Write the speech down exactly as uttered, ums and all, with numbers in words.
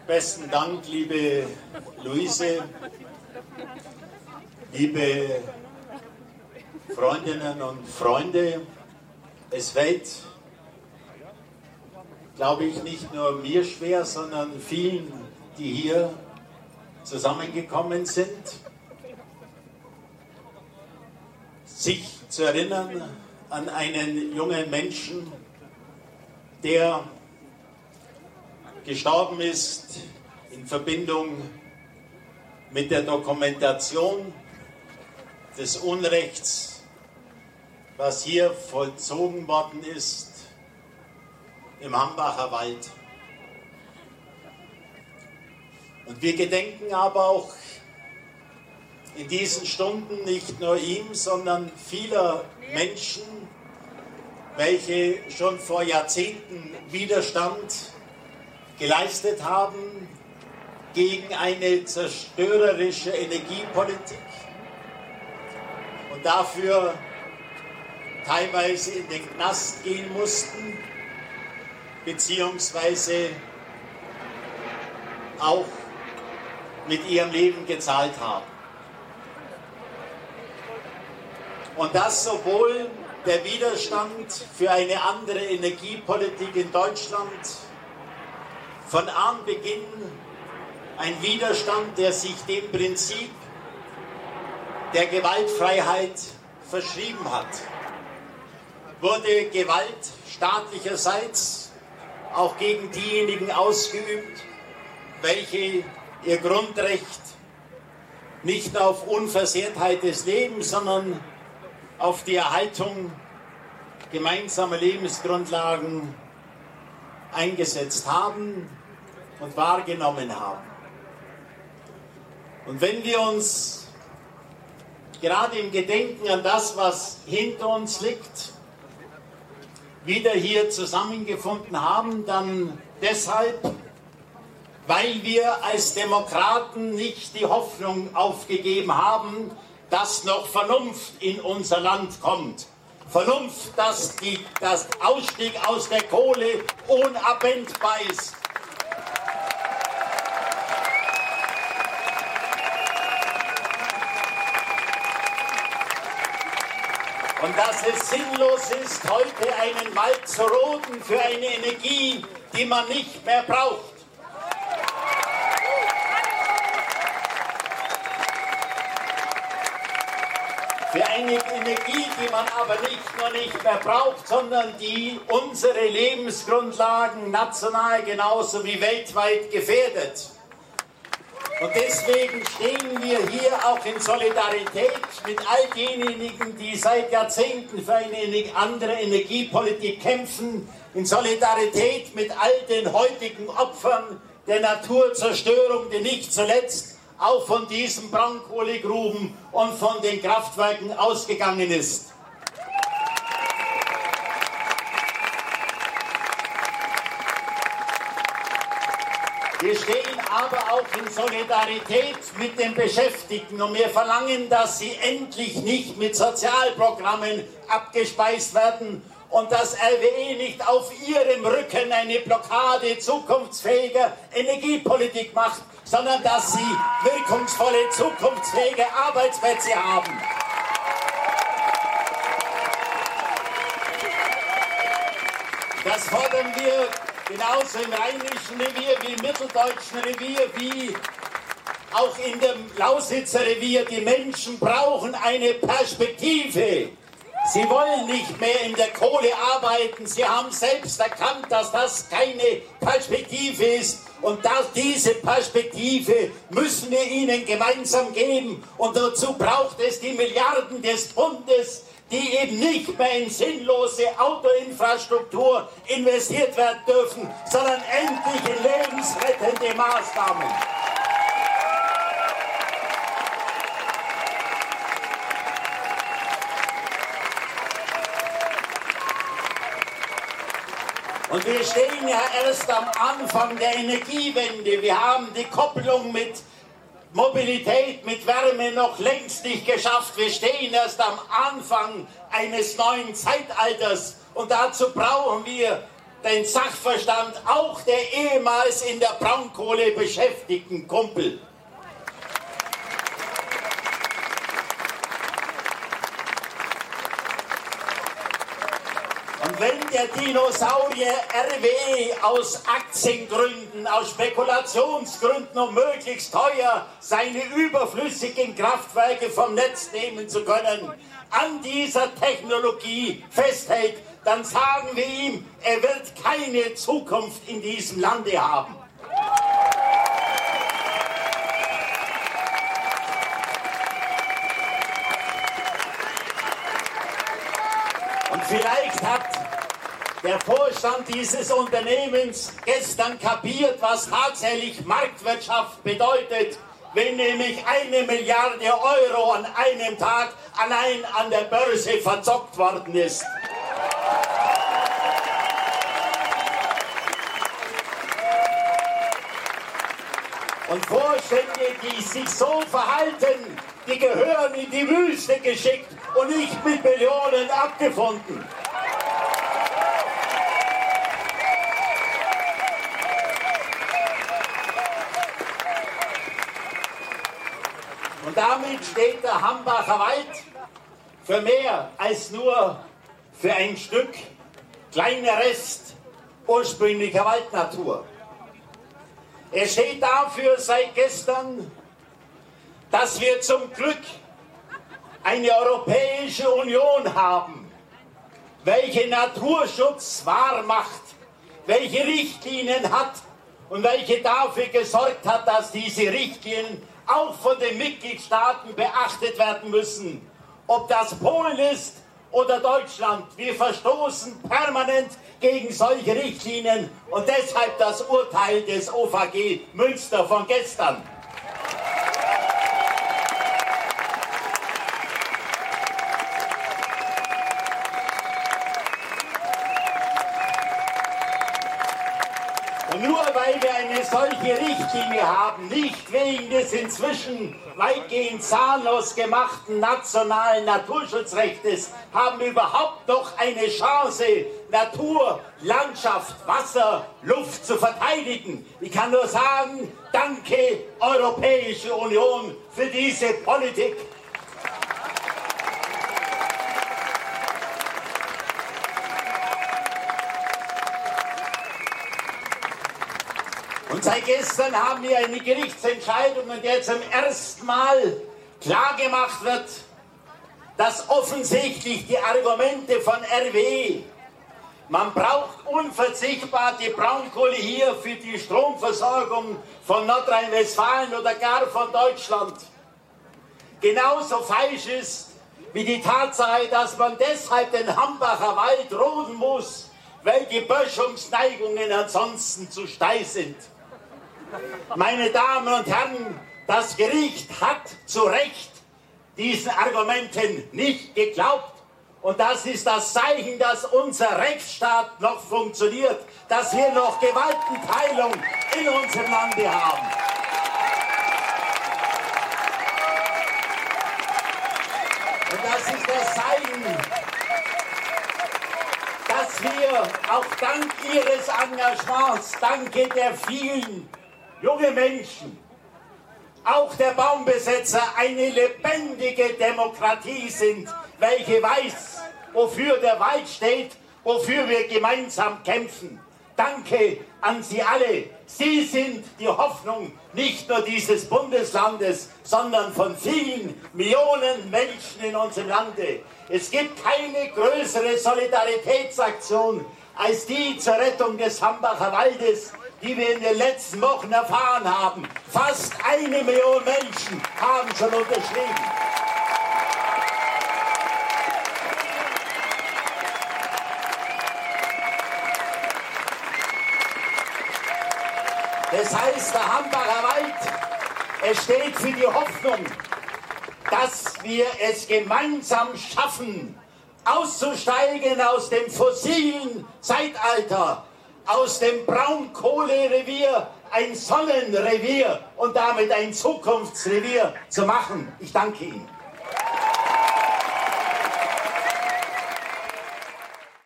Besten Dank, liebe Luise, liebe Freundinnen und Freunde. Es fällt, glaube ich, nicht nur mir schwer, sondern vielen, die hier zusammengekommen sind, sich zu erinnern an einen jungen Menschen, der gestorben ist in Verbindung mit der Dokumentation des Unrechts, was hier vollzogen worden ist im Hambacher Wald. Und wir gedenken aber auch in diesen Stunden nicht nur ihm, sondern vieler Menschen, welche schon vor Jahrzehnten Widerstand geleistet haben gegen eine zerstörerische Energiepolitik und dafür teilweise in den Knast gehen mussten, beziehungsweise auch mit ihrem Leben gezahlt haben. Und das, obwohl der Widerstand für eine andere Energiepolitik in Deutschland von Anbeginn ein Widerstand, der sich dem Prinzip der Gewaltfreiheit verschrieben hat, wurde Gewalt staatlicherseits auch gegen diejenigen ausgeübt, welche ihr Grundrecht nicht auf Unversehrtheit des Lebens, sondern auf die Erhaltung gemeinsamer Lebensgrundlagen eingesetzt haben und wahrgenommen haben. Und wenn wir uns gerade im Gedenken an das, was hinter uns liegt, wieder hier zusammengefunden haben, dann deshalb, weil wir als Demokraten nicht die Hoffnung aufgegeben haben, dass noch Vernunft in unser Land kommt. Vernunft, dass die, das Ausstieg aus der Kohle unabwendbar ist. Und dass es sinnlos ist, heute einen Wald zu roden für eine Energie, die man nicht mehr braucht. Für eine Energie, die man aber nicht nur nicht mehr braucht, sondern die unsere Lebensgrundlagen national genauso wie weltweit gefährdet. Und deswegen stehen wir hier auch in Solidarität mit all denjenigen, die seit Jahrzehnten für eine andere Energiepolitik kämpfen, in Solidarität mit all den heutigen Opfern der Naturzerstörung, die nicht zuletzt auch von diesen Braunkohlegruben und von den Kraftwerken ausgegangen ist. Wir stehen aber auch in Solidarität mit den Beschäftigten und wir verlangen, dass sie endlich nicht mit Sozialprogrammen abgespeist werden und dass R W E nicht auf ihrem Rücken eine Blockade zukunftsfähiger Energiepolitik macht, sondern dass sie wirkungsvolle, zukunftsfähige Arbeitsplätze haben. Das fordern wir genauso im Rheinischen Revier wie im Mitteldeutschen Revier, wie auch in dem Lausitzer Revier. Die Menschen brauchen eine Perspektive. Sie wollen nicht mehr in der Kohle arbeiten. Sie haben selbst erkannt, dass das keine Perspektive ist. Und das, diese Perspektive müssen wir ihnen gemeinsam geben. Und dazu braucht es die Milliarden des Bundes, die eben nicht mehr in sinnlose Autoinfrastruktur investiert werden dürfen, sondern endlich in lebensrettende Maßnahmen. Und wir stehen ja erst am Anfang der Energiewende. Wir haben die Kopplung mit Mobilität, mit Wärme noch längst nicht geschafft. Wir stehen erst am Anfang eines neuen Zeitalters. Und dazu brauchen wir den Sachverstand auch der ehemals in der Braunkohle beschäftigten Kumpel. Und wenn der Dinosaurier R W E aus Aktiengründen, aus Spekulationsgründen, um möglichst teuer seine überflüssigen Kraftwerke vom Netz nehmen zu können, an dieser Technologie festhält, dann sagen wir ihm, er wird keine Zukunft in diesem Lande haben. Und vielleicht hat der Vorstand dieses Unternehmens gestern kapiert, was tatsächlich Marktwirtschaft bedeutet, wenn nämlich eine Milliarde Euro an einem Tag allein an der Börse verzockt worden ist. Und Vorstände, die sich so verhalten, die gehören in die Wüste geschickt und nicht mit Millionen abgefunden. Und damit steht der Hambacher Wald für mehr als nur für ein Stück kleiner Rest ursprünglicher Waldnatur. Er steht dafür seit gestern, dass wir zum Glück eine Europäische Union haben, welche Naturschutz wahr macht, welche Richtlinien hat und welche dafür gesorgt hat, dass diese Richtlinien auch von den Mitgliedstaaten beachtet werden müssen. Ob das Polen ist oder Deutschland, wir verstoßen permanent gegen solche Richtlinien und deshalb das Urteil des O V G Münster von gestern. Und nur weil wir eine solche Richtlinie haben, nicht wegen des inzwischen weitgehend zahllos gemachten nationalen Naturschutzrechtes, haben wir überhaupt noch eine Chance, Natur, Landschaft, Wasser, Luft zu verteidigen. Ich kann nur sagen, danke Europäische Union für diese Politik. Und seit gestern haben wir eine Gerichtsentscheidung, in der zum ersten Mal klargemacht wird, dass offensichtlich die Argumente von R W E, man braucht unverzichtbar die Braunkohle hier für die Stromversorgung von Nordrhein-Westfalen oder gar von Deutschland, genauso falsch ist wie die Tatsache, dass man deshalb den Hambacher Wald roden muss, weil die Böschungsneigungen ansonsten zu steil sind. Meine Damen und Herren, das Gericht hat zu Recht diesen Argumenten nicht geglaubt. Und das ist das Zeichen, dass unser Rechtsstaat noch funktioniert, dass wir noch Gewaltenteilung in unserem Lande haben. Und das ist das Zeichen, dass wir auch dank Ihres Engagements, danke der vielen junge Menschen, auch der Baumbesetzer, eine lebendige Demokratie sind, welche weiß, wofür der Wald steht, wofür wir gemeinsam kämpfen. Danke an Sie alle. Sie sind die Hoffnung nicht nur dieses Bundeslandes, sondern von vielen Millionen Menschen in unserem Lande. Es gibt keine größere Solidaritätsaktion als die zur Rettung des Hambacher Waldes, die wir in den letzten Wochen erfahren haben. Fast eine Million Menschen haben schon unterschrieben. Das heißt, der Hambacher Wald, er steht für die Hoffnung, dass wir es gemeinsam schaffen, auszusteigen aus dem fossilen Zeitalter, aus dem Braunkohlerevier ein Sonnenrevier und damit ein Zukunftsrevier zu machen. Ich danke Ihnen.